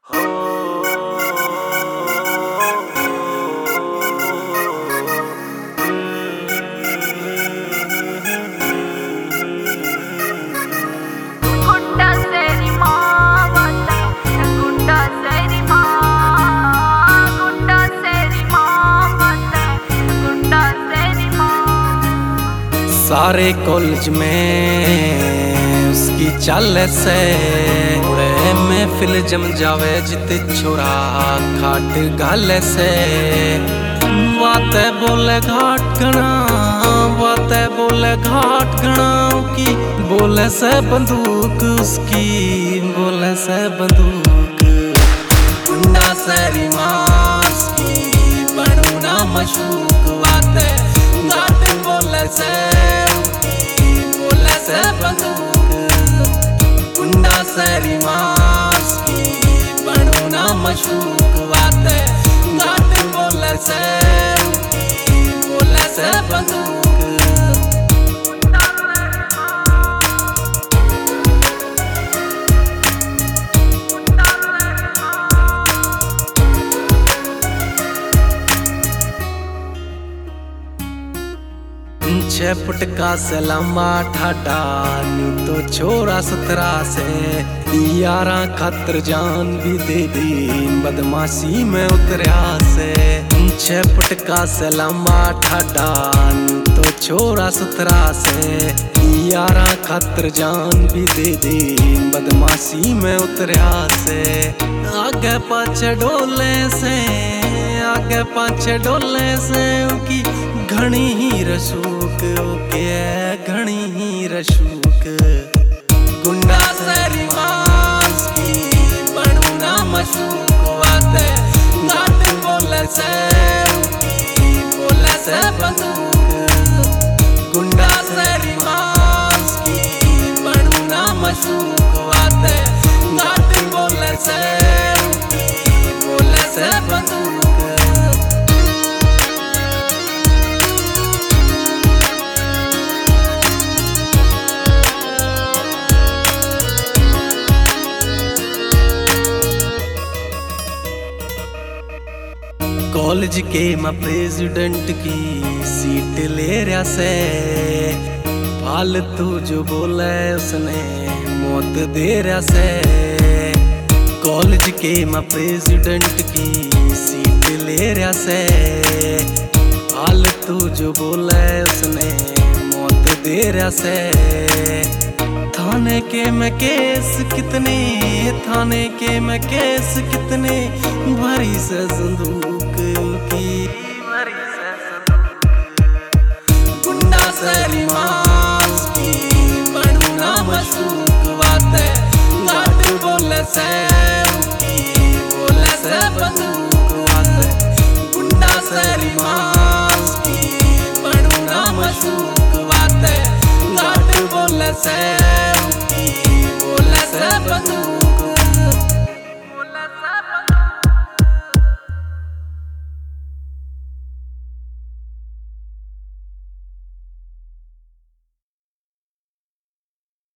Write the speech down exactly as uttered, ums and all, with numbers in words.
सारे कॉलेज में उसकी चाल से उड़े महफिल जम जावे जित छोरा खाट गाल से बातें बोले घाट गणा बातें बोले घाट गणा की बोले से बंदूक उसकी बोले से बंदूक गुंडा से मास की बनू ना मशूक बातें घाट बोले से बोले से बंदूक गुंडा से मास की बनू ना मशूक बातें घाट बोले से बोले से बंदूक। छह फुट का से लंबा ठाडा नी तो छोरा सतरा से यारा खातर जान भी दे दी बदमाशी में उतरिया से। छह फुट का से लंबा ठाडा नी तो छोरा सतरा से यारा खातर जान भी दे दी बदमाशी में उतरिया से। आगे पाछे डोले से आगे पाछे डोले से उनकी घणी ही रसूक ओके घणी ही रसूक गुंडा से मास की बनू ना मशूक बातें घाट बोले से बोले से बंदूक गुंडा से मास की बनू ना मशूक बातें घाट बोले से बोले से बंदूक। कॉलेज के मैं प्रेसिडेंट की सीट ले रहा से फालतू जो बोले उसने मौत दे रहा से। कॉलेज के मैं प्रेसिडेंट की सीट ले रहा से फालतू जो बोले उसने मौत दे रहा से। थाने के मैं केस कितने थाने के मैं केस कितने भरी से संदूक की भरी से संदूक गुंडा से मास की बनू ना मशूक बातें घाट बोले से बोले से बंदूक बातें गुंडा से मास की बनू ना मशूक बातें घाट बोले से बोले से बंदूक।